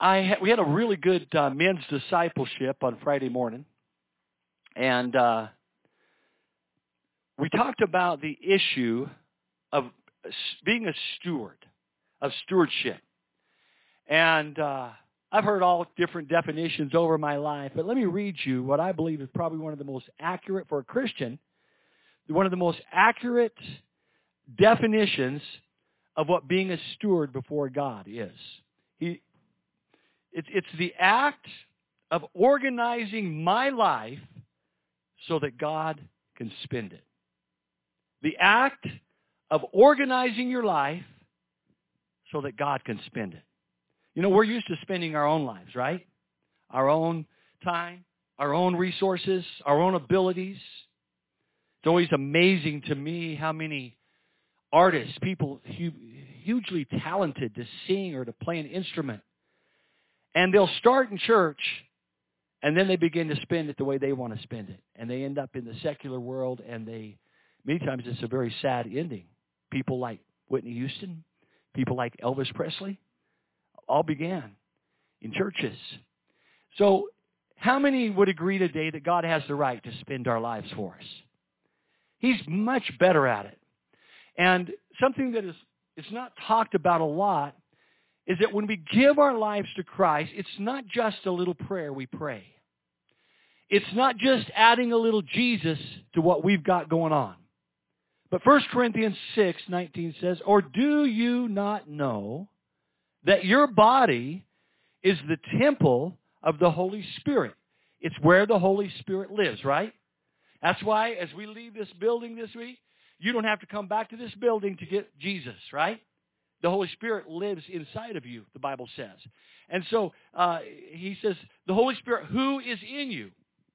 we had a really good men's discipleship on Friday morning, and we talked about the issue of being a steward, of stewardship. And I've heard all different definitions over my life, but let me read you what I believe is probably one of the most accurate for a Christian, one of the most accurate definitions of what being a steward before God is. It's the act of organizing my life so that God can spend it. The act of organizing your life so that God can spend it. You know, we're used to spending our own lives, right? Our own time, our own resources, our own abilities. It's always amazing to me how many artists, people hugely talented to sing or to play an instrument, and they'll start in church, and then they begin to spend it the way they want to spend it. And they end up in the secular world, and many times it's a very sad ending. People like Whitney Houston, people like Elvis Presley, all began in churches. So how many would agree today that God has the right to spend our lives for us? He's much better at it. And something that is not talked about a lot is that when we give our lives to Christ, it's not just a little prayer we pray. It's not just adding a little Jesus to what we've got going on. But 1 Corinthians 6:19 says, "Or do you not know that your body is the temple of the Holy Spirit?" It's where the Holy Spirit lives, right? That's why as we leave this building this week, you don't have to come back to this building to get Jesus, right? The Holy Spirit lives inside of you, the Bible says. And so he says, the Holy Spirit, who is in you,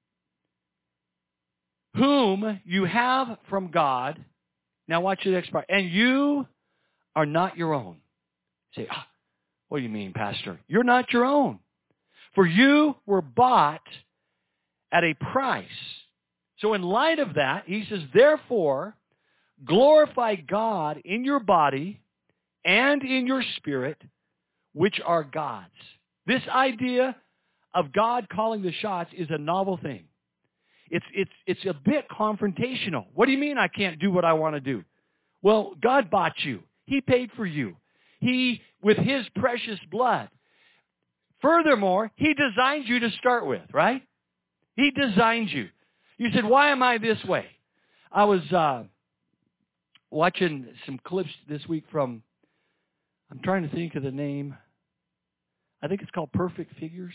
whom you have from God. Now watch the next part. And you are not your own. You say, what do you mean, Pastor? You're not your own. For you were bought at a price. So in light of that, he says, therefore, glorify God in your body and in your spirit, which are God's. This idea of God calling the shots is a novel thing. It's a bit confrontational. What do you mean I can't do what I want to do? Well, God bought you. He paid for you. He, with His precious blood. Furthermore, He designed you to start with, right? He designed you. You said, why am I this way? I was watching some clips this week from, I'm trying to think of the name. I think it's called Perfect Figures.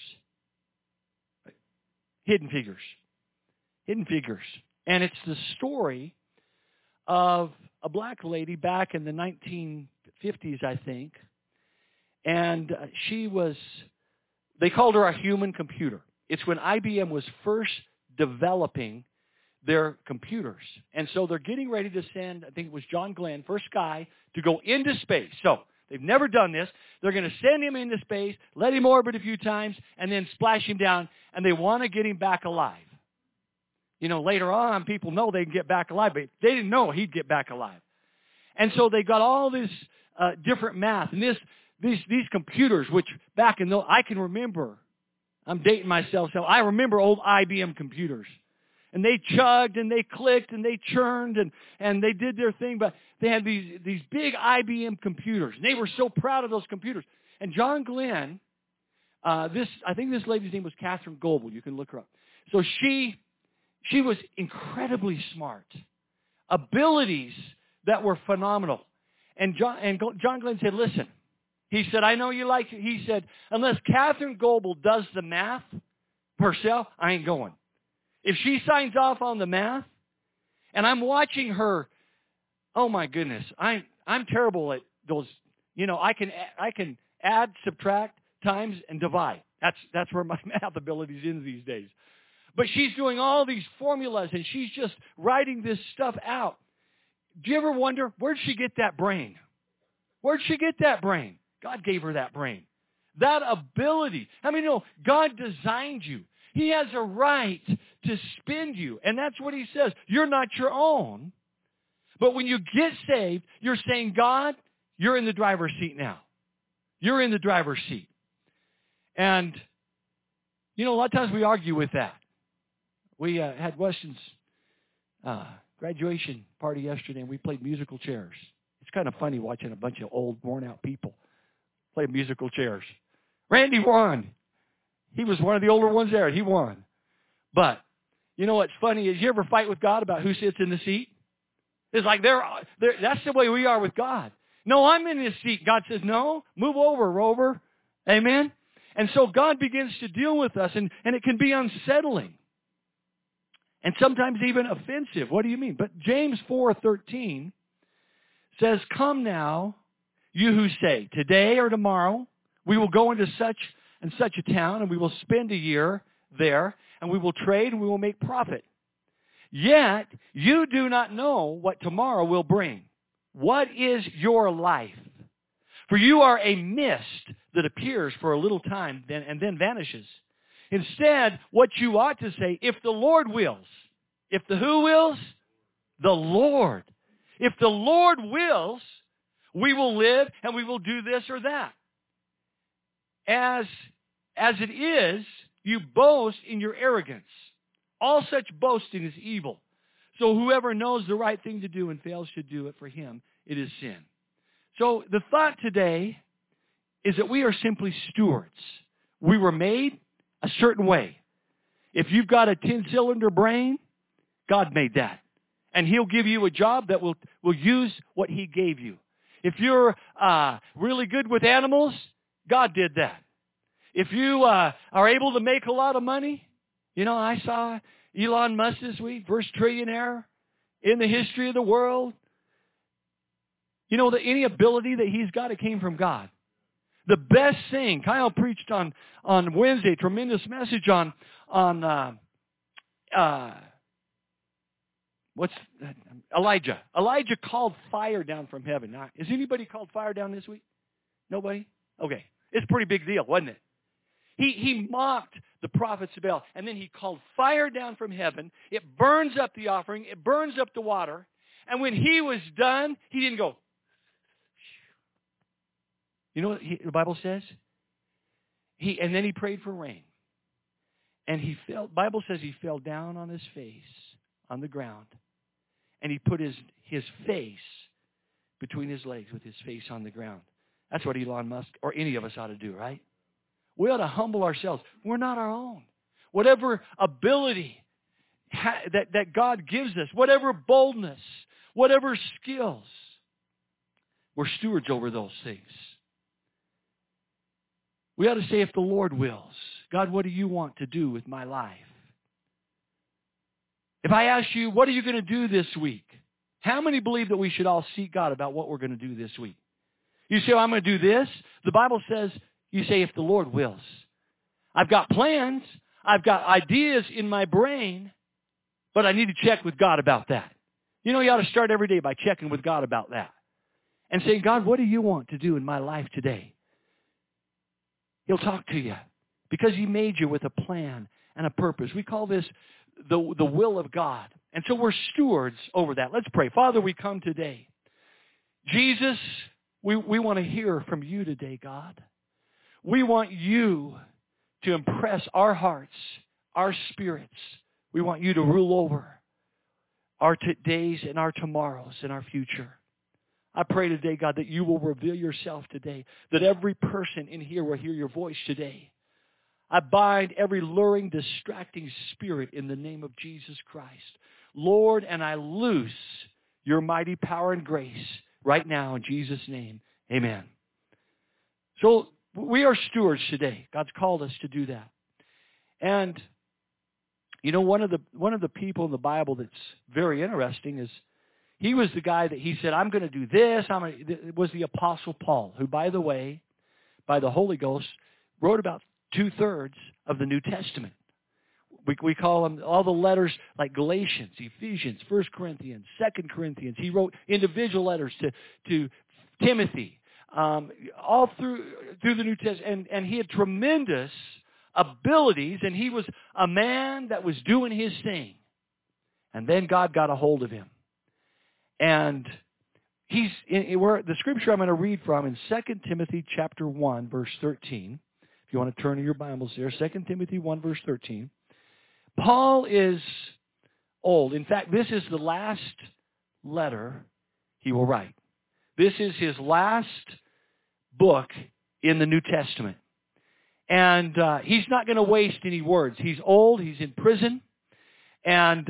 Hidden Figures. Hidden Figures. And it's the story of a black lady back in the 1950s, I think. And they called her a human computer. It's when IBM was first developing their computers. And so they're getting ready to send, I think it was John Glenn, first guy, to go into space. So they've never done this. They're going to send him into space, let him orbit a few times, and then splash him down. And they want to get him back alive. You know, later on, people know they can get back alive, but they didn't know he'd get back alive. And so they got all this different math. And these computers, which back in those, I can remember, I'm dating myself, so I remember old IBM computers. And they chugged and they clicked and they churned and they did their thing, but they had these big IBM computers. And they were so proud of those computers. And John Glenn, I think this lady's name was Catherine Goebel. You can look her up. So she was incredibly smart. Abilities that were phenomenal. And John Glenn said, listen, he said, I know you like it. He said, unless Catherine Goebel does the math herself, I ain't going. If she signs off on the math, and I'm watching her, oh my goodness, I'm terrible at those. You know, I can add, subtract, times, and divide. That's where my math ability is in these days. But she's doing all these formulas, and she's just writing this stuff out. Do you ever wonder, where'd she get that brain? Where'd she get that brain? God gave her that brain. That ability. I mean, God designed you. He has a right to spend you. And that's what He says. You're not your own. But when you get saved, you're saying, God, you're in the driver's seat now. You're in the driver's seat. And, a lot of times we argue with that. We had Weston's graduation party yesterday, and we played musical chairs. It's kind of funny watching a bunch of old, worn-out people play musical chairs. Randy won. He was one of the older ones there. He won. But, what's funny is you ever fight with God about who sits in the seat? It's like that's the way we are with God. No, I'm in this seat. God says, no, move over, Rover. Amen? And so God begins to deal with us, and it can be unsettling. And sometimes even offensive. What do you mean? But James 4:13 says, come now, you who say, today or tomorrow, we will go into such and such a town, and we will spend a year there, and we will trade, and we will make profit. Yet you do not know what tomorrow will bring. What is your life? For you are a mist that appears for a little time and then vanishes. Instead, what you ought to say, if the Lord wills. If the who wills? The Lord. If the Lord wills, we will live and we will do this or that. As it is, you boast in your arrogance. All such boasting is evil. So whoever knows the right thing to do and fails to do it, for him it is sin. So the thought today is that we are simply stewards. We were made a certain way. If you've got a 10-cylinder brain, God made that. And He'll give you a job that will use what He gave you. If you're really good with animals, God did that. If you are able to make a lot of money, I saw Elon Musk this week, first trillionaire in the history of the world. That any ability that he's got, it came from God. The best thing, Kyle preached on Wednesday, tremendous message on Elijah. Elijah called fire down from heaven. Now, has anybody called fire down this week? Nobody? Okay. It's a pretty big deal, wasn't it? He mocked the prophets of Baal, and then he called fire down from heaven. It burns up the offering. It burns up the water. And when he was done, he didn't go. You know what the Bible says? And then he prayed for rain. And Bible says he fell down on his face on the ground. And he put his face between his legs with his face on the ground. That's what Elon Musk or any of us ought to do, right? We ought to humble ourselves. We're not our own. Whatever ability that God gives us, whatever boldness, whatever skills, we're stewards over those things. We ought to say, if the Lord wills, God, what do you want to do with my life? If I ask you, what are you going to do this week? How many believe that we should all seek God about what we're going to do this week? You say, I'm going to do this. The Bible says, you say, if the Lord wills. I've got plans. I've got ideas in my brain, but I need to check with God about that. You ought to start every day by checking with God about that. And saying, God, what do you want to do in my life today? He'll talk to you because He made you with a plan and a purpose. We call this the will of God. And so we're stewards over that. Let's pray. Father, we come today. Jesus, we want to hear from you today, God. We want you to impress our hearts, our spirits. We want you to rule over our days and our tomorrows and our future. I pray today, God, that you will reveal yourself today, that every person in here will hear your voice today. I bind every luring, distracting spirit in the name of Jesus Christ. Lord, and I loose your mighty power and grace right now in Jesus' name. Amen. So we are stewards today. God's called us to do that. And, one of the people in the Bible that's very interesting is he was the guy that he said, I'm going to do this. It was the Apostle Paul, who, by the way, by the Holy Ghost, wrote about 2/3 of the New Testament. We call them all the letters like Galatians, Ephesians, 1 Corinthians, 2 Corinthians. He wrote individual letters to Timothy, all through the New Testament. And he had tremendous abilities, and he was a man that was doing his thing. And then God got a hold of him. And the scripture I'm going to read from in 2 Timothy chapter 1, verse 13. If If you want to turn to your Bibles there, 2 Timothy 1, verse 13. Paul is old. In fact, this is the last letter he will write. This is his last book in the New Testament. And he's not going to waste any words. He's old. He's in prison. And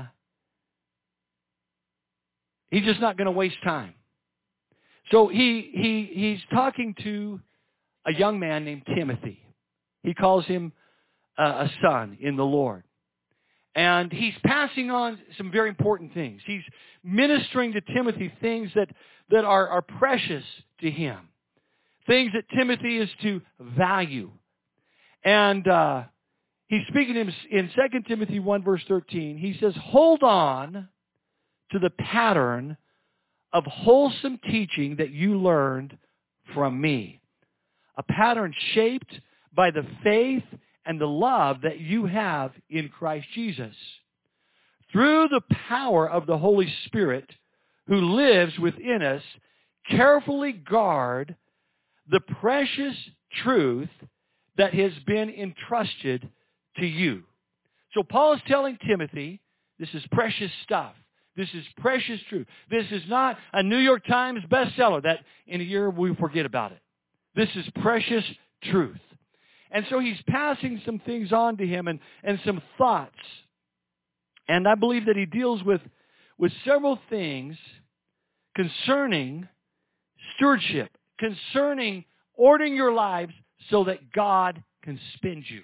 he's just not going to waste time. So he's talking to a young man named Timothy. He calls him a son in the Lord. And he's passing on some very important things. He's ministering to Timothy things that are precious to him. Things that Timothy is to value. And he's speaking to him in 2 Timothy 1, verse 13. He says, hold on to the pattern of wholesome teaching that you learned from me. A pattern shaped by the faith and the love that you have in Christ Jesus. Through the power of the Holy Spirit who lives within us, carefully guard the precious truth that has been entrusted to you. So Paul is telling Timothy, this is precious stuff. This is precious truth. This is not a New York Times bestseller that in a year we forget about it. This is precious truth. And so he's passing some things on to him and some thoughts. And I believe that he deals with several things concerning stewardship, concerning ordering your lives so that God can spend you.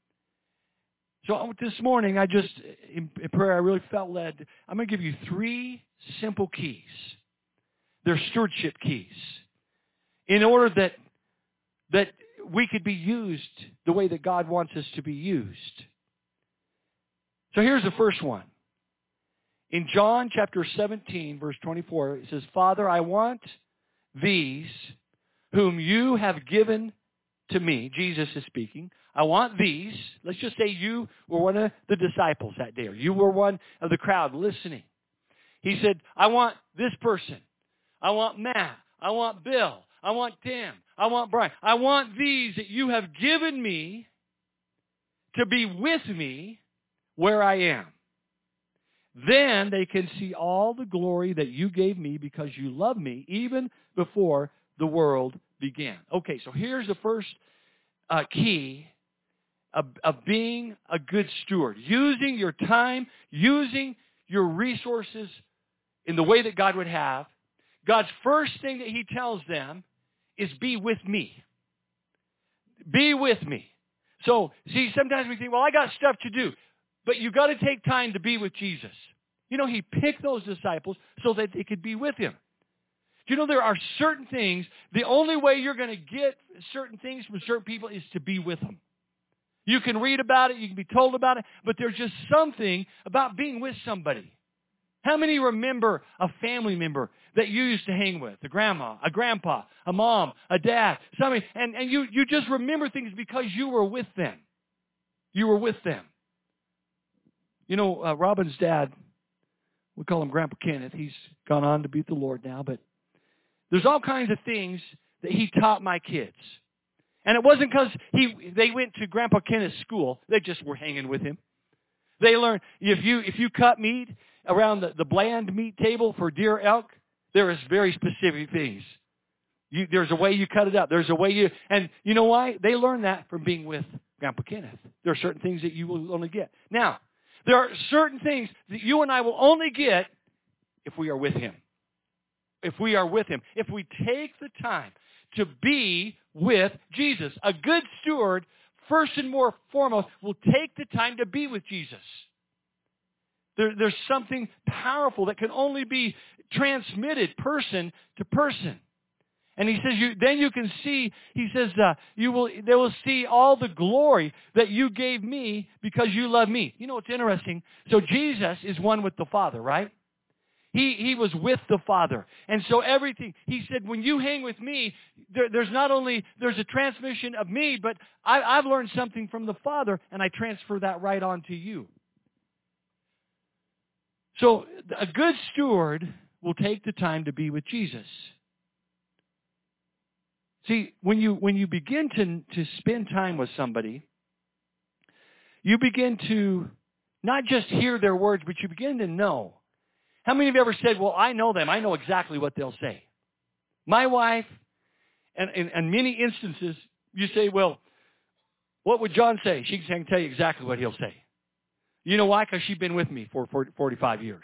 So this morning, in prayer, I really felt led. I'm going to give you 3 simple keys. They're stewardship keys. In order that we could be used the way that God wants us to be used. So here's the first one. In John chapter 17, verse 24, it says, Father, I want these whom you have given to me. Jesus is speaking. I want these. Let's just say you were one of the disciples that day, or you were one of the crowd listening. He said, I want this person. I want Matt. I want Bill. I want Tim. I want Brian. I want these that you have given me to be with me where I am. Then they can see all the glory that you gave me because you loved me even before the world began. Okay, so here's the first key of being a good steward. Using your time, using your resources in the way that God would have. God's first thing that he tells them is be with me. Be with me. So, see, sometimes we think, well, I got stuff to do. But you got to take time to be with Jesus. You know, he picked those disciples so that they could be with him. You know, there are certain things, the only way you're going to get certain things from certain people is to be with them. You can read about it, you can be told about it, but there's just something about being with somebody. How many remember a family member that you used to hang with? A grandma, a grandpa, a mom, a dad, somebody, and you just remember things because you were with them. You were with them. You know, Robin's dad, we call him Grandpa Kenneth. He's gone on to be with the Lord now, but there's all kinds of things that he taught my kids. And it wasn't because they went to Grandpa Kenneth's school. They just were hanging with him. They learned if you cut meat around the bland meat table for deer elk, there is very specific things. There's a way you cut it up. There's a way and you know why? They learned that from being with Grandpa Kenneth. There are certain things that you will only get. Now, there are certain things that you and I will only get if we are with him. If we are with him. If we take the time to be with Jesus. A good steward, first and foremost, will take the time to be with Jesus. There's something powerful that can only be transmitted person to person. And he says, then you can see, he says, they will see all the glory that you gave me because you love me. You know what's interesting? So Jesus is one with the Father, right? He was with the Father. And so everything, he said, when you hang with me, there's a transmission of me, but I've learned something from the Father, and I transfer that right on to you. So a good steward will take the time to be with Jesus. See, when you begin to spend time with somebody, you begin to not just hear their words, but you begin to know. How many of you ever said, well, I know them. I know exactly what they'll say. My wife, and in many instances, you say, well, what would John say? She can tell you exactly what he'll say. You know why? Because she's been with me for 45 years.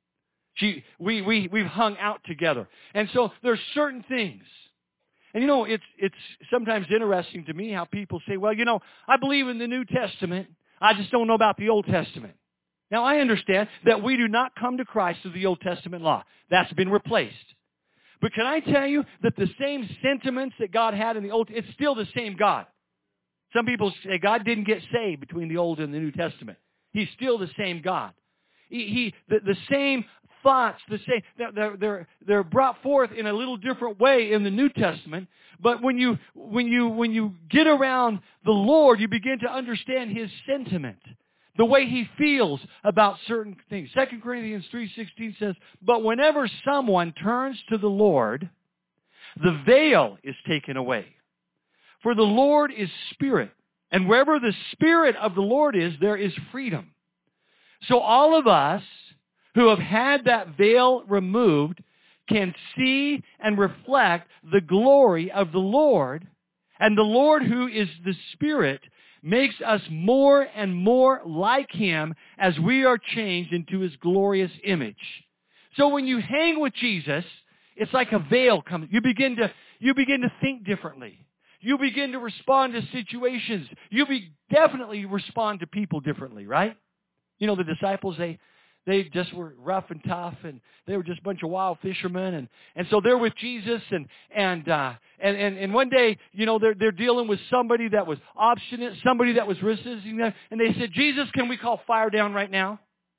We've hung out together. And so there's certain things. And it's sometimes interesting to me how people say, well, I believe in the New Testament. I just don't know about the Old Testament. Now, I understand that we do not come to Christ through the Old Testament law. That's been replaced. But can I tell you that the same sentiments that God had in the Old, it's still the same God. Some people say God didn't get saved between the Old and the New Testament. He's still the same God. The same thoughts, the same, they're brought forth in a little different way in the New Testament. But when you get around the Lord, you begin to understand His sentiment, the way He feels about certain things. 2 Corinthians 3:16 says, but whenever someone turns to the Lord, the veil is taken away. For the Lord is Spirit, and wherever the Spirit of the Lord is, there is freedom. So all of us who have had that veil removed can see and reflect the glory of the Lord. And the Lord, who is the Spirit, makes us more and more like Him as we are changed into His glorious image. So when you hang with Jesus, it's like a veil comes. You begin to think differently. You begin to respond to situations. You definitely respond to people differently, right? The disciples, they just were rough and tough, and they were just a bunch of wild fishermen, and so they're with Jesus, and one day, they're dealing with somebody that was obstinate, somebody that was resisting them, and they said, Jesus, can we call fire down right now?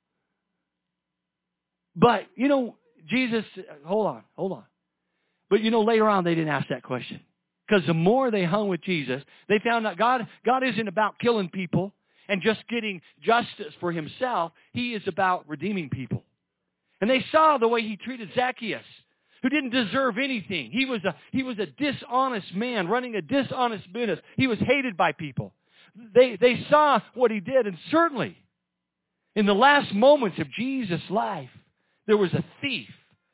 But Jesus, hold on. But later on, they didn't ask that question. Because the more they hung with Jesus, they found out God isn't about killing people and just getting justice for Himself. He is about redeeming people. And they saw the way He treated Zacchaeus, who didn't deserve anything. He was a dishonest man running a dishonest business. He was hated by people. They saw what He did, and certainly in the last moments of Jesus' life, there was a thief,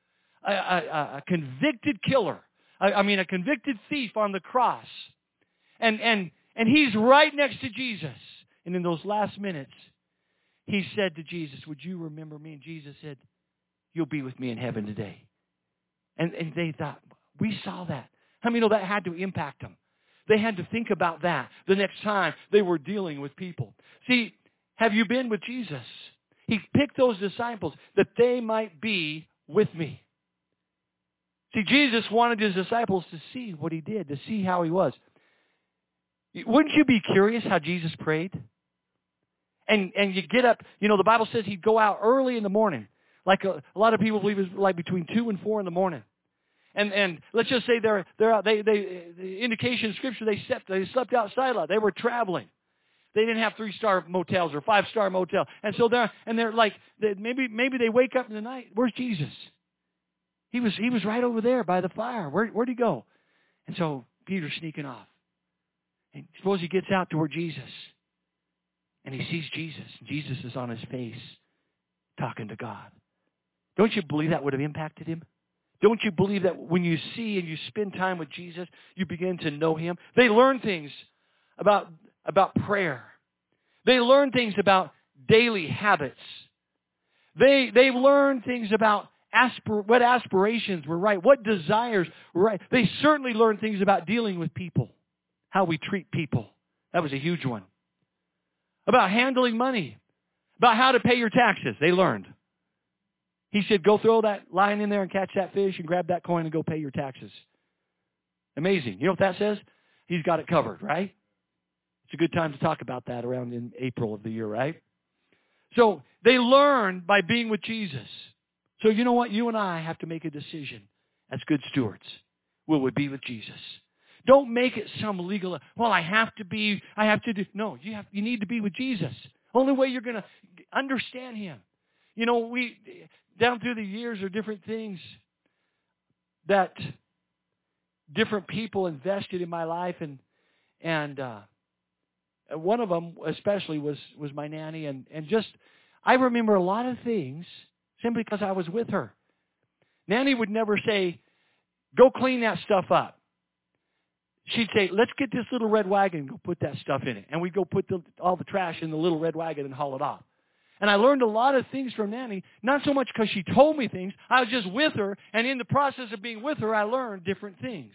a convicted killer. A convicted thief on the cross. And He's right next to Jesus. And in those last minutes, He said to Jesus, would you remember me? And Jesus said, you'll be with me in heaven today. And they thought, we saw that. How many know that had to impact them? They had to think about that the next time they were dealing with people. See, have you been with Jesus? He picked those disciples that they might be with me. See, Jesus wanted His disciples to see what He did, to see how He was. Wouldn't you be curious how Jesus prayed? And you get up, the Bible says He'd go out early in the morning. Like a lot of people believe it's like between 2 and 4 in the morning. And let's just say they're out, the indication in Scripture, they slept outside a lot. They were traveling. They didn't have 3-star motels or 5-star motel. And so they're like, maybe they wake up in the night. Where's Jesus? He was right over there by the fire. Where'd He go? And so Peter's sneaking off. And suppose he gets out to where Jesus, and he sees Jesus. And Jesus is on his face talking to God. Don't you believe that would have impacted him? Don't you believe that when you see and you spend time with Jesus, you begin to know Him? They learn things about prayer. They learn things about daily habits. They learn things about what aspirations were right, what desires were right. They certainly learned things about dealing with people, how we treat people. That was a huge one. About handling money, about how to pay your taxes. They learned. He said, go throw that line in there and catch that fish and grab that coin and go pay your taxes. Amazing. You know what that says? He's got it covered, right? It's a good time to talk about that around in April of the year, right? So they learn by being with Jesus. So you know what? You and I have to make a decision as good stewards. Will we be with Jesus? Don't make it some legal, well, I have to do. No, you need to be with Jesus. Only way you're going to understand Him. We, down through the years, are different things that different people invested in my life, and one of them especially was my nanny, and just I remember a lot of things simply because I was with her. Nanny would never say, "Go clean that stuff up." She'd say, "Let's get this little red wagon and go put that stuff in it," and we'd go put all the trash in the little red wagon and haul it off. And I learned a lot of things from Nanny, not so much because she told me things. I was just with her, and in the process of being with her, I learned different things.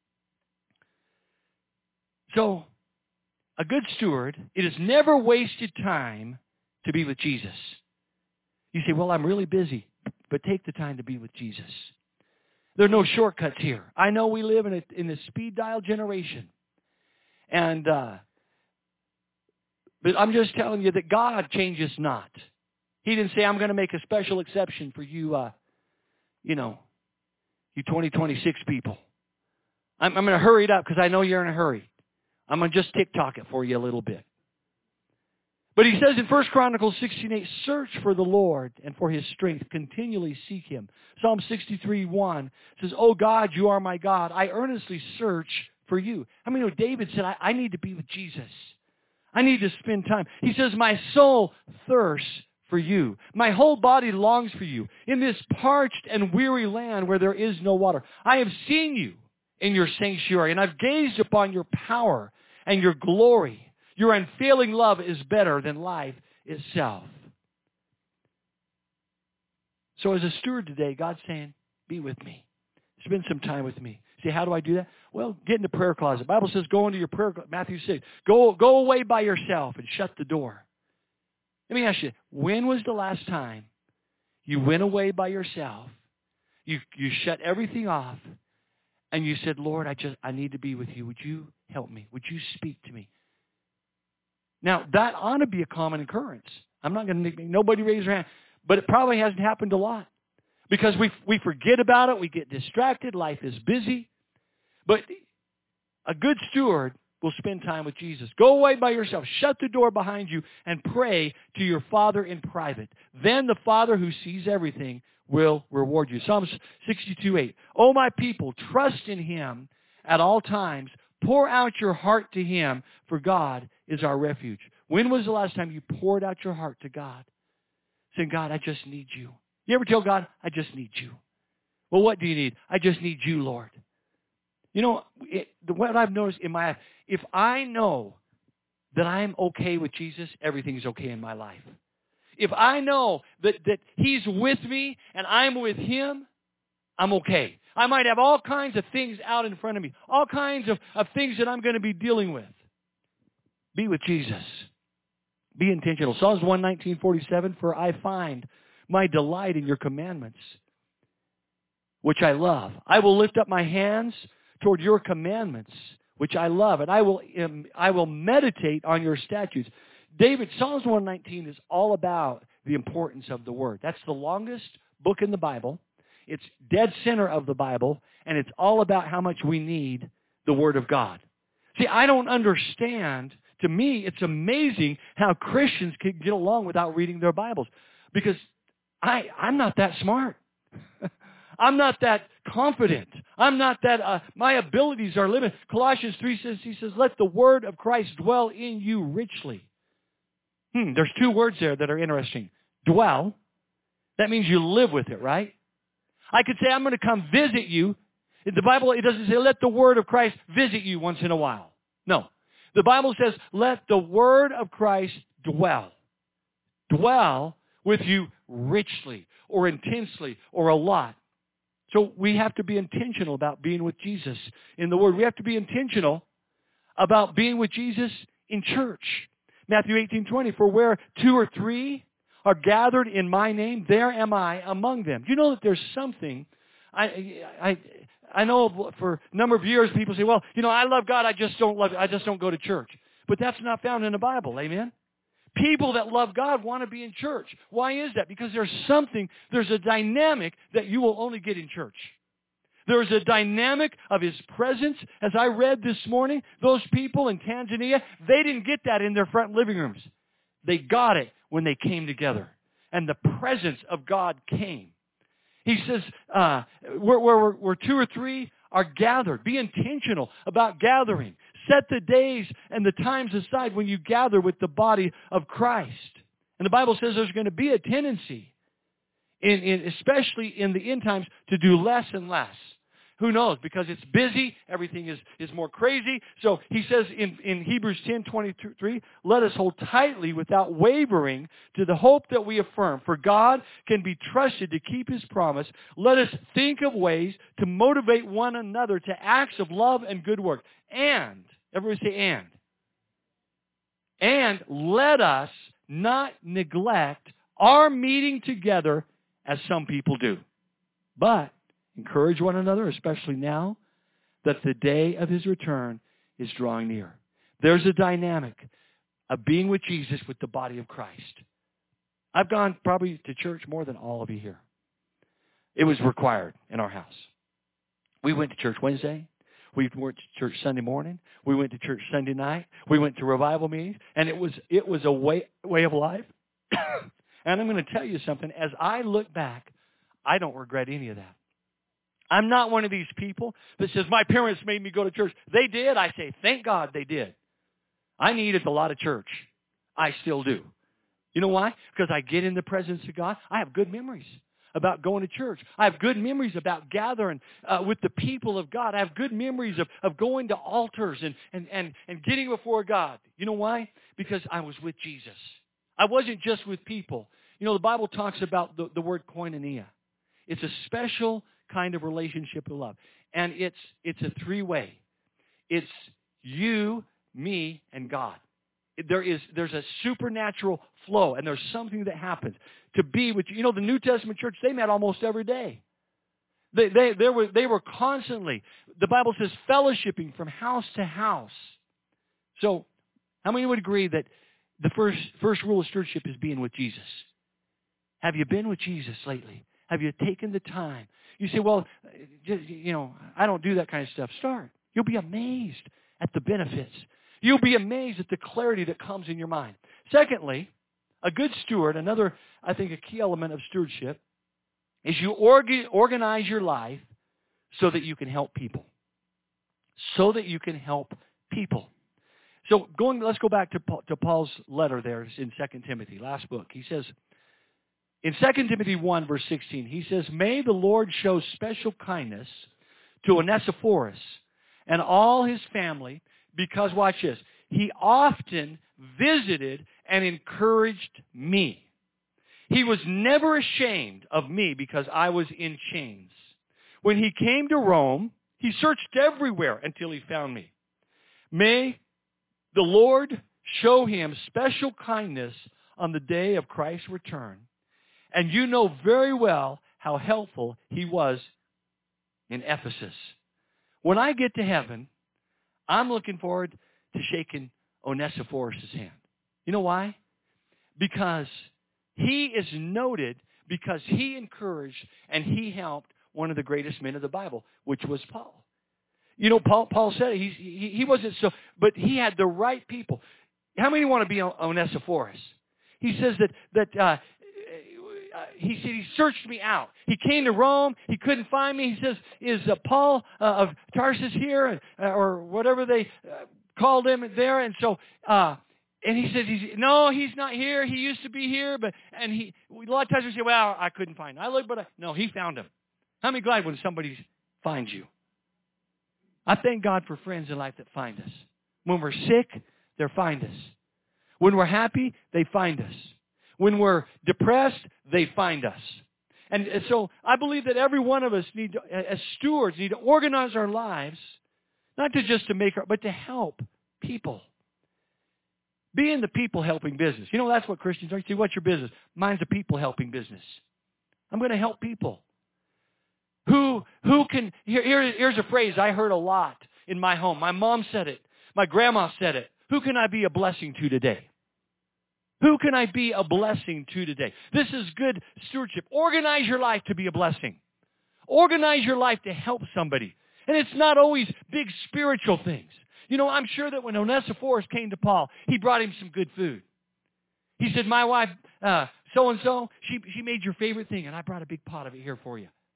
So, a good steward, it is never wasted time to be with Jesus. You say, "Well, I'm really busy," but take the time to be with Jesus. There are no shortcuts here. I know we live in a speed dial generation, and but I'm just telling you that God changes not. He didn't say, "I'm going to make a special exception for you, you 2026 people. I'm going to hurry it up because I know you're in a hurry. I'm going to just TikTok it for you a little bit." But he says in 1 Chronicles 16:8, "Search for the Lord and for His strength. Continually seek Him." Psalm 63:1 says, "Oh God, you are my God. I earnestly search for you." How many know David said, I need to be with Jesus. I need to spend time. He says, "My soul thirsts for you. My whole body longs for you in this parched and weary land where there is no water. I have seen you in your sanctuary, and I've gazed upon your power and your glory. Your unfailing love is better than life itself." So as a steward today, God's saying, be with me. Spend some time with me. Say, how do I do that? Well, get in the prayer closet. The Bible says go into your prayer closet. Matthew 6. Go away by yourself and shut the door. Let me ask you, when was the last time you went away by yourself, you shut everything off, and you said, "Lord, I need to be with you. Would you help me? Would you speak to me?" Now, that ought to be a common occurrence. I'm not going to make nobody raise their hand, but it probably hasn't happened a lot because we forget about it. We get distracted. Life is busy. But a good steward will spend time with Jesus. Go away by yourself. Shut the door behind you and pray to your Father in private. Then the Father who sees everything will reward you. Psalms 62:8. "Oh, my people, trust in Him at all times. Pour out your heart to Him, for God is our refuge." When was the last time you poured out your heart to God? Saying, "God, I just need you." You ever tell God, "I just need you"? Well, what do you need? "I just need you, Lord." You know, what I've noticed in my life, if I know that I'm okay with Jesus, everything's okay in my life. If I know that He's with me and I'm with Him, I'm okay. I might have all kinds of things out in front of me, all kinds of things that I'm going to be dealing with. Be with Jesus. Be intentional. Psalms 119:47, "For I find my delight in your commandments, which I love. I will lift up my hands toward your commandments, which I love, and I will meditate on your statutes." Psalms 119 is all about the importance of the Word. That's the longest book in the Bible. It's dead center of the Bible, and it's all about how much we need the Word of God. See, I don't understand. To me, it's amazing how Christians can get along without reading their Bibles, because I'm not that smart. I'm not that confident. I'm not that, my abilities are limited. Colossians 3 says, "Let the word of Christ dwell in you richly." There's two words there that are interesting. Dwell. That means you live with it, right? I could say, "I'm going to come visit you." In the Bible, it doesn't say, "Let the word of Christ visit you once in a while." No. The Bible says, "Let the word of Christ dwell." Dwell with you richly or intensely or a lot. So we have to be intentional about being with Jesus in the Word. We have to be intentional about being with Jesus in church. Matthew 18:20, "For where 2 or 3 are gathered in my name, there am I among them." You know that there's something, I know for a number of years people say, "Well, I love God, I just don't go to church." But that's not found in the Bible, amen? People that love God want to be in church. Why is that? Because there's a dynamic that you will only get in church. There's a dynamic of His presence. As I read this morning, those people in Tanzania, they didn't get that in their front living rooms. They got it when they came together. And the presence of God came. He says, where 2 or 3 are gathered. Be intentional about gathering. Set the days and the times aside when you gather with the body of Christ. And the Bible says there's going to be a tendency, especially in the end times, to do less and less. Who knows? Because it's busy. Everything is more crazy. So he says in Hebrews 10:23, let us hold tightly without wavering to the hope that we affirm. For God can be trusted to keep His promise. Let us think of ways to motivate one another to acts of love and good work. And, everybody say and let us not neglect our meeting together as some people do. But encourage one another, especially now that the day of His return is drawing near. There's a dynamic of being with Jesus with the body of Christ. I've gone probably to church more than all of you here. It was required in our house. We went to church Wednesday. We went to church Sunday morning. We went to church Sunday night. We went to revival meetings. And it was a way of life. And I'm going to tell you something. As I look back, I don't regret any of that. I'm not one of these people that says, my parents made me go to church. They did. I say, thank God they did. I needed a lot of church. I still do. You know why? Because I get in the presence of God. I have good memories about going to church. I have good memories about gathering with the people of God. I have good memories of going to altars and getting before God. You know why? Because I was with Jesus. I wasn't just with people. You know, the Bible talks about the word koinonia. It's a special kind of relationship of love. And it's a three-way. It's you, me, and God. There's a supernatural flow, and there's something that happens to be with you. You know, the New Testament church, they met almost every day. They were constantly, the Bible says, fellowshipping from house to house. So, how many would agree that the first rule of stewardship is being with Jesus? Have you been with Jesus lately? Have you taken the time? You say, well, I don't do that kind of stuff. Start. You'll be amazed at the benefits. You'll be amazed at the clarity that comes in your mind. Secondly, a good steward, another, I think, a key element of stewardship, is you organize your life so that you can help people. So that you can help people. So let's go back to Paul's letter there in 2 Timothy, last book. He says, in 2 Timothy 1, verse 16, he says, may the Lord show special kindness to Onesiphorus and all his family, because, watch this, he often visited and encouraged me. He was never ashamed of me because I was in chains. When he came to Rome, he searched everywhere until he found me. May the Lord show him special kindness on the day of Christ's return. And you know very well how helpful he was in Ephesus. When I get to heaven, I'm looking forward to shaking Onesiphorus' hand. You know why? Because he is noted because he encouraged and he helped one of the greatest men of the Bible, which was Paul. You know, Paul said he wasn't so, but he had the right people. How many want to be Onesiphorus? He says that he said he searched me out. He came to Rome. He couldn't find me. He says, is Paul of Tarsus here? Or whatever they called him there. And so, and he says, no, he's not here. He used to be here. A lot of times we say, well, I couldn't find him. I looked, no, he found him. How many glad when somebody finds you? I thank God for friends in life that find us. When we're sick, they find us. When we're happy, they find us. When we're depressed, they find us. And so I believe that every one of us as stewards, need to organize our lives, not to make but to help people. Be in the people helping business. You know, that's what Christians are. You say, what's your business? Mine's a people helping business. I'm going to help people. Who can, here's a phrase I heard a lot in my home. My mom said it. My grandma said it. Who can I be a blessing to today? Who can I be a blessing to today? This is good stewardship. Organize your life to be a blessing. Organize your life to help somebody. And it's not always big spiritual things. You know, I'm sure that when Onesiphorus came to Paul, he brought him some good food. He said, my wife, so-and-so, she made your favorite thing, and I brought a big pot of it here for you.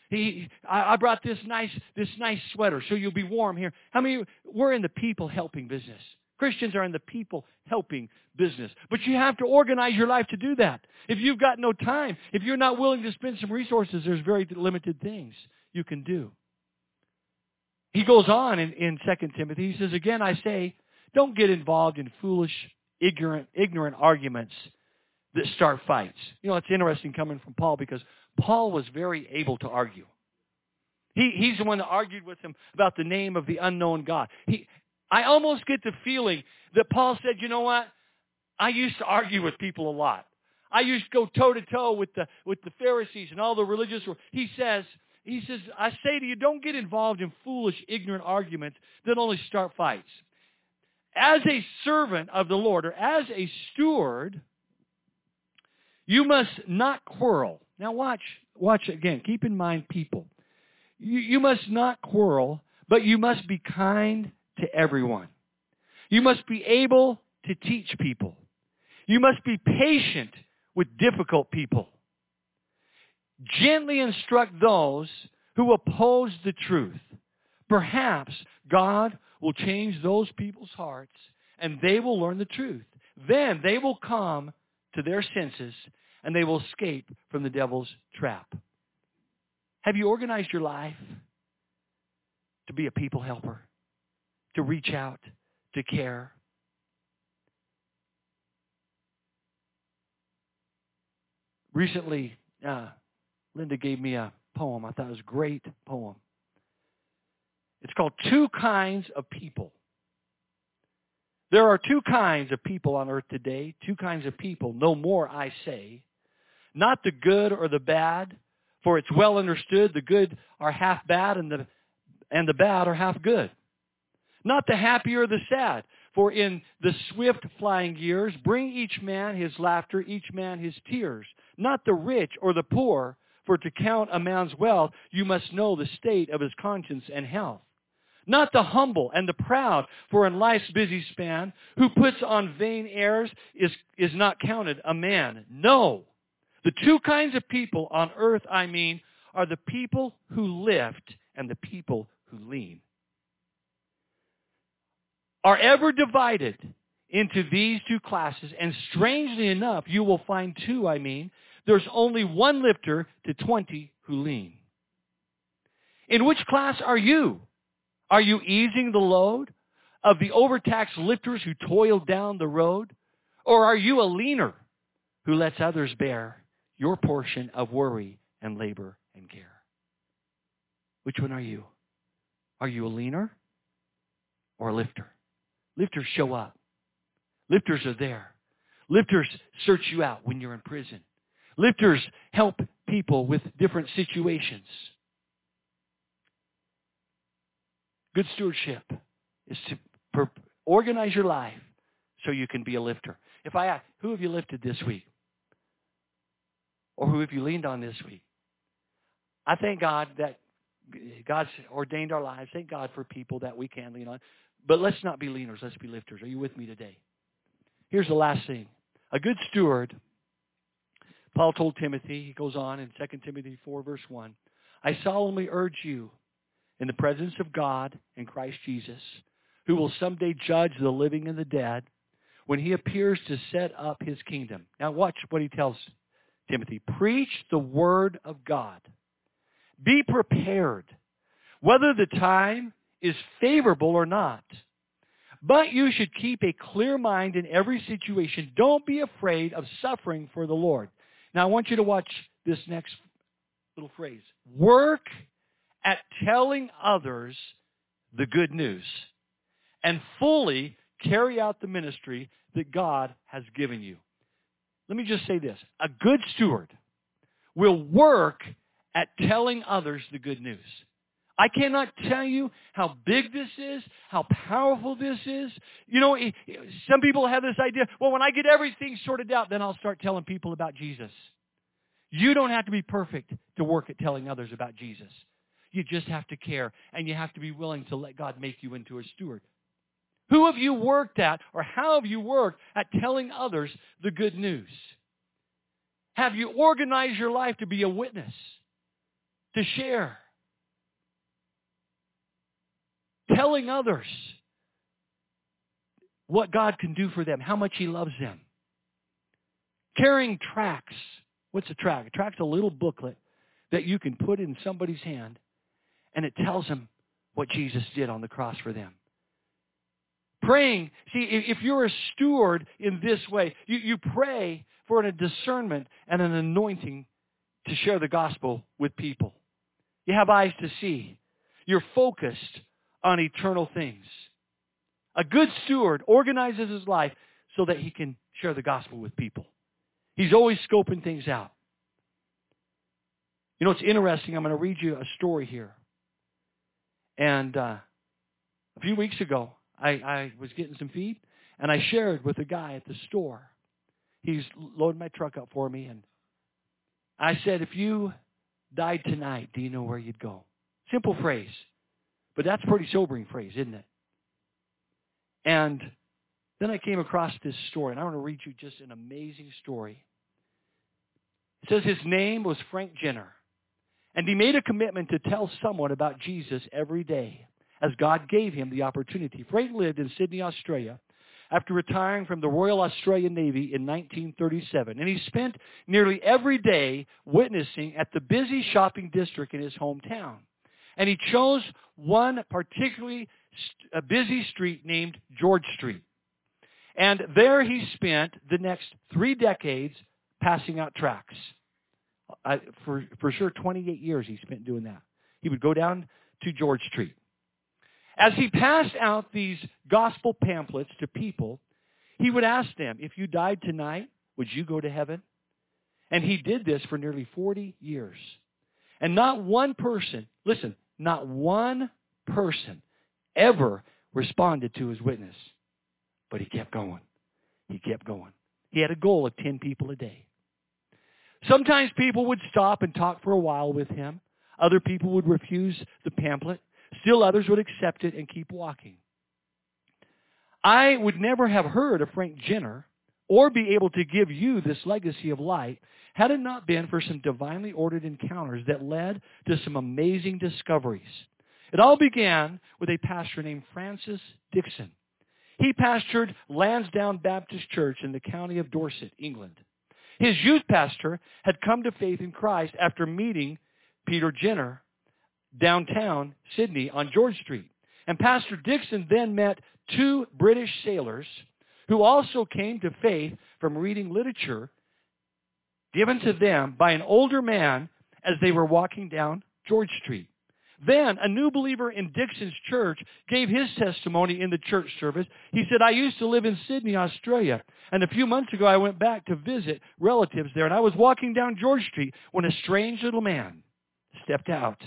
I brought this nice sweater so you'll be warm here. How many? We're in the people helping business. Christians are in the people helping business. But you have to organize your life to do that. If you've got no time, if you're not willing to spend some resources, there's very limited things you can do. He goes on in 2 Timothy. He says, again, I say, don't get involved in foolish, ignorant arguments that start fights. You know, it's interesting coming from Paul because Paul was very able to argue. He's the one that argued with him about the name of the unknown God. I almost get the feeling that Paul said, you know what? I used to argue with people a lot. I used to go toe-to-toe with the Pharisees and all the religious. He says, I say to you, don't get involved in foolish, ignorant arguments that only start fights. As a servant of the Lord, or as a steward, you must not quarrel. Now watch again. Keep in mind people. You must not quarrel, but you must be kind to everyone. You must be able to teach people. You must be patient with difficult people. Gently instruct those who oppose the truth. Perhaps God will change those people's hearts and they will learn the truth. Then they will come to their senses and they will escape from the devil's trap. Have you organized your life to be a people helper? To reach out, to care? Recently, Linda gave me a poem. I thought it was a great poem. It's called Two Kinds of People. There are two kinds of people on earth today. Two kinds of people. No more, I say. Not the good or the bad, for it's well understood the good are half bad and the bad are half good. Not the happy or the sad, for in the swift flying years bring each man his laughter, each man his tears. Not the rich or the poor, for to count a man's wealth you must know the state of his conscience and health. Not the humble and the proud, for in life's busy span, who puts on vain airs is not counted a man. No, the two kinds of people on earth, I mean, are the people who lift and the people who lean. Are ever divided into these two classes, and strangely enough, you will find two, I mean, there's only one lifter to 20 who lean. In which class are you? Are you easing the load of the overtaxed lifters who toil down the road? Or are you a leaner who lets others bear your portion of worry and labor and care? Which one are you? Are you a leaner or a lifter? Lifters show up. Lifters are there. Lifters search you out when you're in prison. Lifters help people with different situations. Good stewardship is to organize your life so you can be a lifter. If I ask, who have you lifted this week? Or who have you leaned on this week? I thank God that God's ordained our lives. Thank God for people that we can lean on. But let's not be leaners. Let's be lifters. Are you with me today? Here's the last thing. A good steward, Paul told Timothy, he goes on in 2 Timothy 4, verse 1, I solemnly urge you in the presence of God and Christ Jesus, who will someday judge the living and the dead when he appears to set up his kingdom. Now watch what he tells Timothy. Preach the word of God. Be prepared, whether the time is favorable or not. But you should keep a clear mind in every situation. Don't be afraid of suffering for the Lord. Now I want you to watch this next little phrase. Work at telling others the good news and fully carry out the ministry that God has given you. Let me just say this. A good steward will work at telling others the good news. I cannot tell you how big this is, how powerful this is. You know, some people have this idea, well, when I get everything sorted out, then I'll start telling people about Jesus. You don't have to be perfect to work at telling others about Jesus. You just have to care, and you have to be willing to let God make you into a steward. Who have you worked at, or how have you worked at telling others the good news? Have you organized your life to be a witness? to share. Telling others what God can do for them, how much He loves them. Carrying tracts. What's a tract? A tract's a little booklet that you can put in somebody's hand, and it tells them what Jesus did on the cross for them. Praying. See, if you're a steward in this way, you pray for a discernment and an anointing to share the gospel with people. You have eyes to see. You're focused on eternal things. A good steward organizes his life so that he can share the gospel with people. He's always scoping things out. You know, it's interesting. I'm going to read you a story here. And a few weeks ago, I was getting some feed, and I shared with a guy at the store. He's loading my truck up for me, and I said, if you died tonight, do you know where you'd go? Simple phrase, but that's a pretty sobering phrase, isn't it? And then I came across this story, and I want to read you just an amazing story. It says his name was Frank Jenner, and he made a commitment to tell someone about Jesus every day as God gave him the opportunity. Frank lived in Sydney, Australia, after retiring from the Royal Australian Navy in 1937. And he spent nearly every day witnessing at the busy shopping district in his hometown. And he chose one particularly busy street named George Street. And there he spent the next 3 decades passing out tracts. For sure, 28 years he spent doing that. He would go down to George Street. As he passed out these gospel pamphlets to people, he would ask them, if you died tonight, would you go to heaven? And he did this for nearly 40 years. And not one person, listen, not one person ever responded to his witness. But he kept going. He kept going. He had a goal of 10 people a day. Sometimes people would stop and talk for a while with him. Other people would refuse the pamphlet. Still others would accept it and keep walking. I would never have heard of Frank Jenner or be able to give you this legacy of light had it not been for some divinely ordered encounters that led to some amazing discoveries. It all began with a pastor named Francis Dixon. He pastored Lansdowne Baptist Church in the county of Dorset, England. His youth pastor had come to faith in Christ after meeting Peter Jenner downtown Sydney on George Street. And Pastor Dixon then met 2 British sailors who also came to faith from reading literature given to them by an older man as they were walking down George Street. Then a new believer in Dixon's church gave his testimony in the church service. He said, I used to live in Sydney, Australia, and a few months ago I went back to visit relatives there, and I was walking down George Street when a strange little man stepped out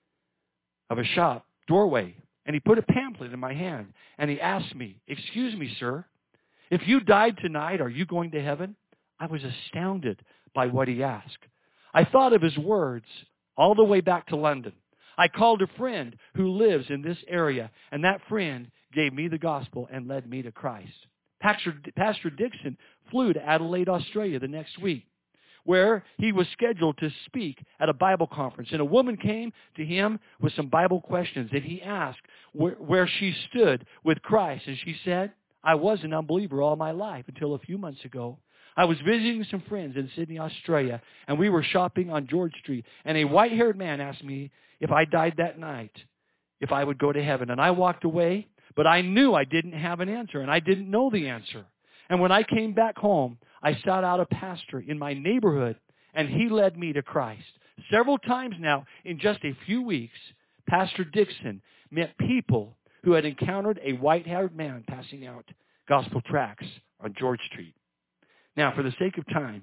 of a shop doorway, and he put a pamphlet in my hand, and he asked me, excuse me, sir, if you died tonight, are you going to heaven? I was astounded by what he asked. I thought of his words all the way back to London. I called a friend who lives in this area, and that friend gave me the gospel and led me to Christ. Pastor Dixon flew to Adelaide, Australia the next week, where he was scheduled to speak at a Bible conference. And a woman came to him with some Bible questions, and he asked where she stood with Christ. And she said, I was an unbeliever all my life until a few months ago. I was visiting some friends in Sydney, Australia, and we were shopping on George Street. And a white-haired man asked me if I died that night, if I would go to heaven. And I walked away, but I knew I didn't have an answer, and I didn't know the answer. And when I came back home, I sought out a pastor in my neighborhood, and he led me to Christ. Several times now, in just a few weeks, Pastor Dixon met people who had encountered a white-haired man passing out gospel tracts on George Street. Now, for the sake of time,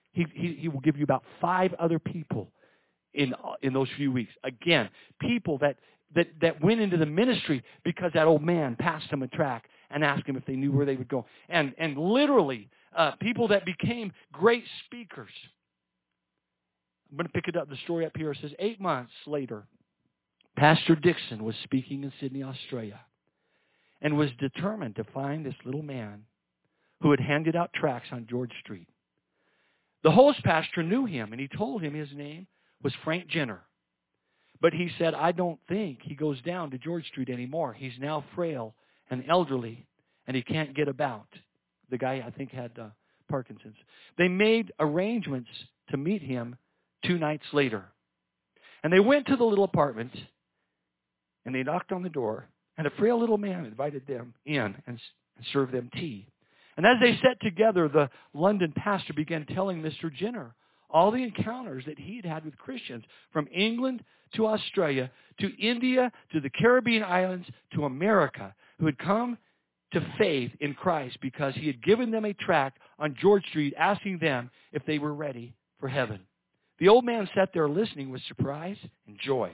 he will give you about 5 other people in those few weeks. Again, people that went into the ministry because that old man passed them a tract and asked them if they knew where they would go. And literally, people that became great speakers. I'm going to pick it up, the story up here. It says, 8 months later, Pastor Dixon was speaking in Sydney, Australia, and was determined to find this little man who had handed out tracts on George Street. The host pastor knew him, and he told him his name was Frank Jenner. But he said, I don't think he goes down to George Street anymore. He's now frail and elderly, and he can't get about. The guy, I think, had Parkinson's. They made arrangements to meet him 2 nights later. And they went to the little apartment, and they knocked on the door, and a frail little man invited them in and served them tea. And as they sat together, the London pastor began telling Mr. Jenner all the encounters that he had had with Christians from England to Australia to India to the Caribbean islands to America who had come to faith in Christ because he had given them a tract on George Street asking them if they were ready for heaven. The old man sat there listening with surprise and joy.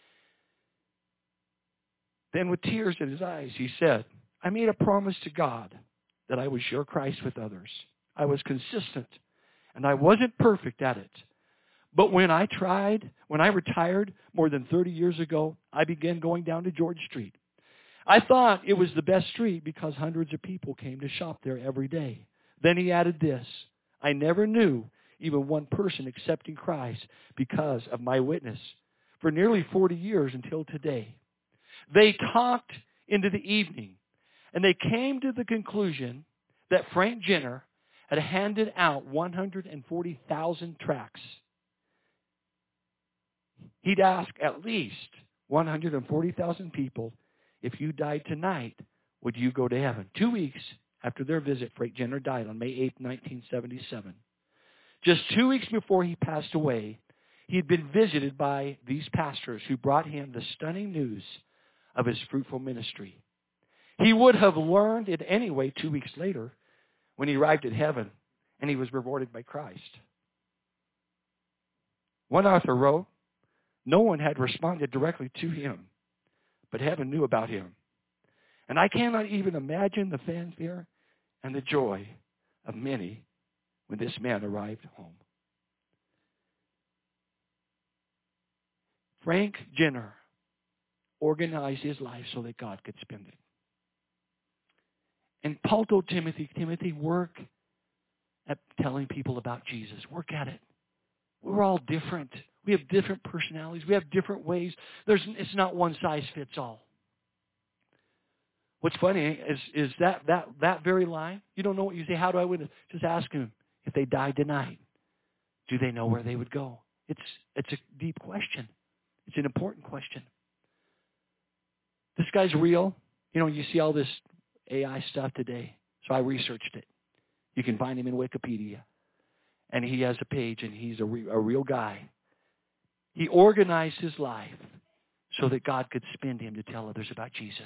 Then with tears in his eyes, he said, I made a promise to God that I would share Christ with others. I was consistent, and I wasn't perfect at it. But when I retired more than 30 years ago, I began going down to George Street. I thought it was the best street because hundreds of people came to shop there every day. Then he added this, I never knew even one person accepting Christ because of my witness for nearly 40 years until today. They talked into the evening, and they came to the conclusion that Frank Jenner had handed out 140,000 tracts. He'd ask at least 140,000 people, if you died tonight, would you go to heaven? 2 weeks after their visit, Frank Jenner died on May 8, 1977. Just 2 weeks before he passed away, he had been visited by these pastors who brought him the stunning news of his fruitful ministry. He would have learned it anyway 2 weeks later when he arrived at heaven and he was rewarded by Christ. One author wrote, no one had responded directly to him, but heaven knew about him. And I cannot even imagine the fanfare and the joy of many when this man arrived home. Frank Jenner organized his life so that God could spend it. And Paul told Timothy, work at telling people about Jesus. Work at it. We're all different. We have different personalities. We have different ways. It's not one size fits all. What's funny is that very line, you don't know what you say, how do I witness? Just ask them if they died tonight. Do they know where they would go? It's a deep question. It's an important question. This guy's real. You know, you see all this AI stuff today. So I researched it. You can find him in Wikipedia. And he has a page, and he's a real guy. He organized his life so that God could spend him to tell others about Jesus.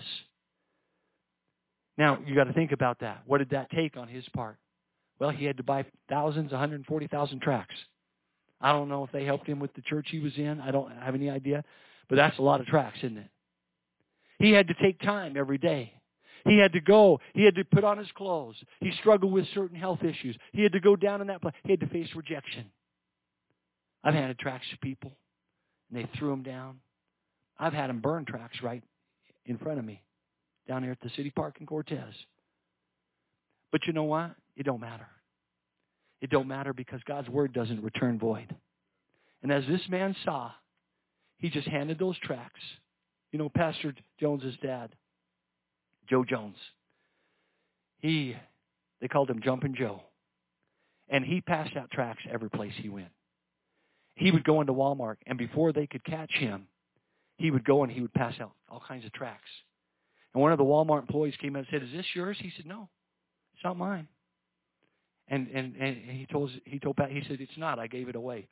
Now, you got to think about that. What did that take on his part? Well, he had to buy thousands, 140,000 tracts. I don't know if they helped him with the church he was in. I don't have any idea. But that's a lot of tracts, isn't it? He had to take time every day. He had to go. He had to put on his clothes. He struggled with certain health issues. He had to go down in that place. He had to face rejection. I've handed tracts to people, and they threw them down. I've had them burn tracts right in front of me down here at the city park in Cortez. But you know what? It don't matter. It don't matter because God's word doesn't return void. And as this man saw, he just handed those tracts. You know, Pastor Jones's dad, Joe Jones, they called him Jumpin' Joe. And he passed out tracts every place he went. He would go into Walmart, and before they could catch him, he would go and he would pass out all kinds of tracts. And one of the Walmart employees came in and said, "Is this yours?" He said, "No, it's not mine." And he said, "It's not. I gave it away."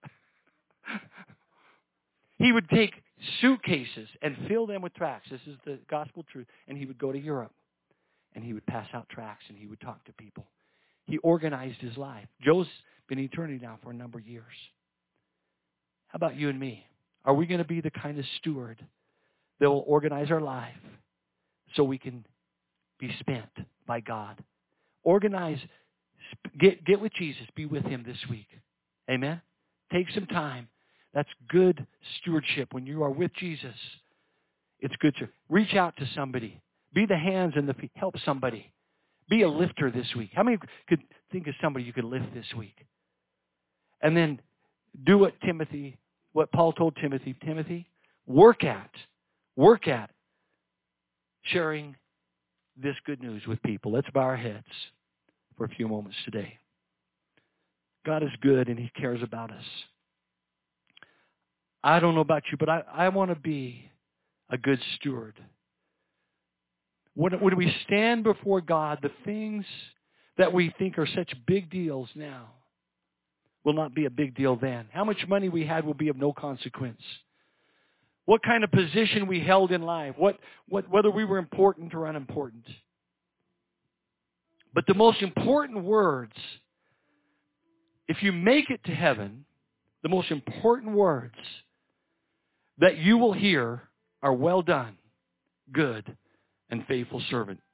He would take suitcases and fill them with tracts. This is the gospel truth. And he would go to Europe, and he would pass out tracts, and he would talk to people. He organized his life. Joe's been in eternity now for a number of years. How about you and me? Are we going to be the kind of steward that will organize our life so we can be spent by God? Organize. Get with Jesus. Be with him this week. Amen? Take some time. That's good stewardship. When you are with Jesus, it's good to reach out to somebody. Be the hands and the feet. Help somebody. Be a lifter this week. How many could think of somebody you could lift this week? And then do what Paul told Timothy. Timothy, work at sharing this good news with people. Let's bow our heads for a few moments today. God is good and He cares about us. I don't know about you, but I want to be a good steward. When we stand before God, the things that we think are such big deals now will not be a big deal then. How much money we had will be of no consequence. What kind of position we held in life, whether we were important or unimportant. But the most important words, if you make it to heaven, the most important words that you will hear are, "Well done, good and faithful servant."